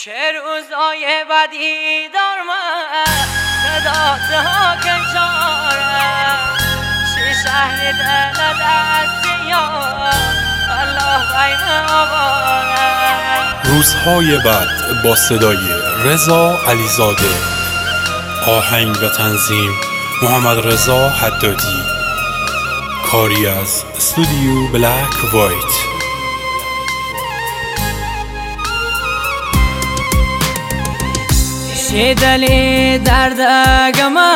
چه روزای بدی دارم صدات ها کنچارم چه شهر دل دست یار الله بیم آوارم. روزهای بد با صدای رضا علیزاده، آهنگ و تنظیم محمد رضا حدادی، کاری از استودیو بلک وایت. دلی دردگما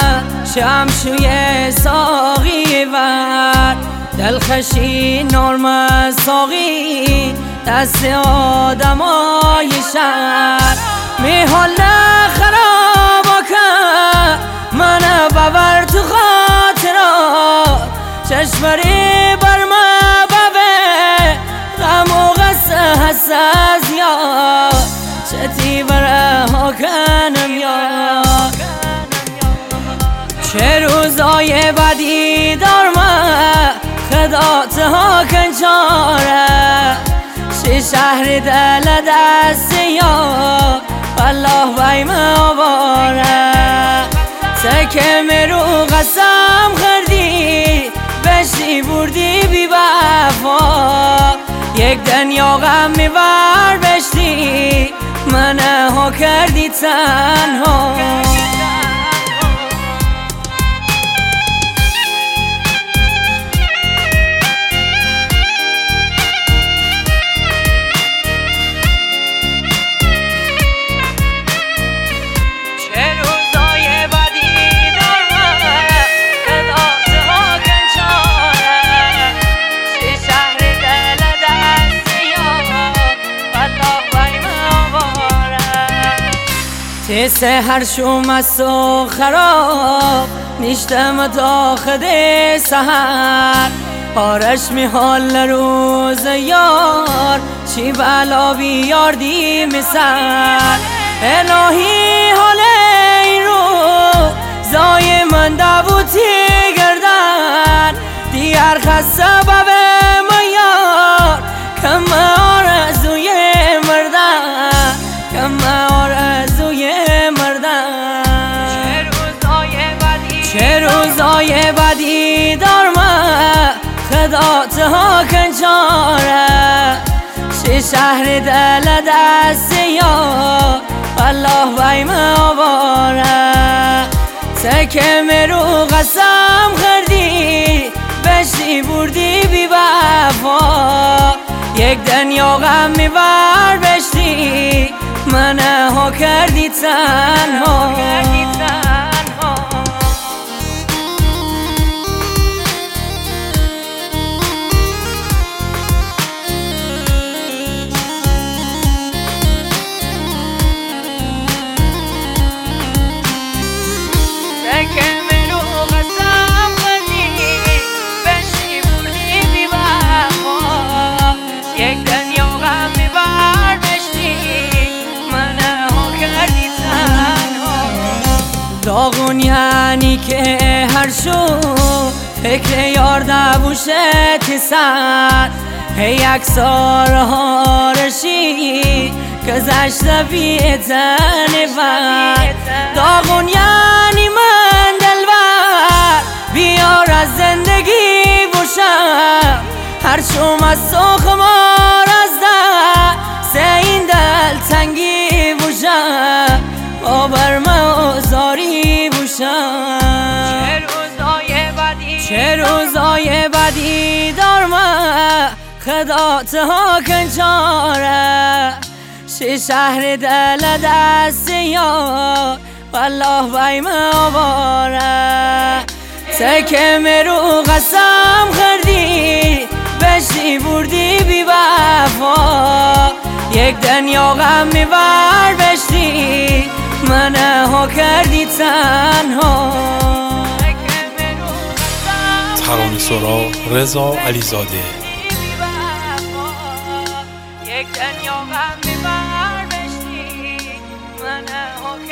شمشوی ساقی ور دلخشی نرم ساقی دست آدمای شهر می حال خراب کن من ببر تو خاطرات چشمری بر من ببه غم و غصه حس از یاد چتی بره ها کنم یاد. چه روزای بدی دارم خدات ها کنچاره چه شهر دل دست یار والله بیم آواره. سکه مرو قسم خردی بشی بردی بی وفا یک دنیا غم میبر بشتی منه ها کردی تنها. سحر شوم است و خراب نیشتم داخل سحر آرش می حال روز یار چی بلا بیاردی مسر الهی حال این رو زای من دبوتی گردن دیگر خسته بب یار کم آرزوی مردن کم آرزوی مردن. چه روزای بدی دارم خدات ها کنچاره چه شهر دل دست یار والله بیم آواره. سکه مرو قسم خردی بشی بردی بی وفا یک دنیا غم میبر بشتی منه ها کردی تنها. داغون یعنی که هر شو فکر یار دبوشت سر هی اکسار هارشی گذشته بیتن بر داغون یعنی من دلبر بیار از زندگی بوشم هر شوم از سخمار از دست این دل تنگی بوشم بابر موزاری بوشم. چه روزای بدی دارم خدات ها کنچاره چه شهر دل دست یار والله بیم آواره. سکه مرو قسم خردی بشی بردی بی وفا یک دنیا غم میبر بشتی منه ها کردی تنها. ترانه سرا رضا علیزاده. یک دنیا غم میبر بشتی منه ها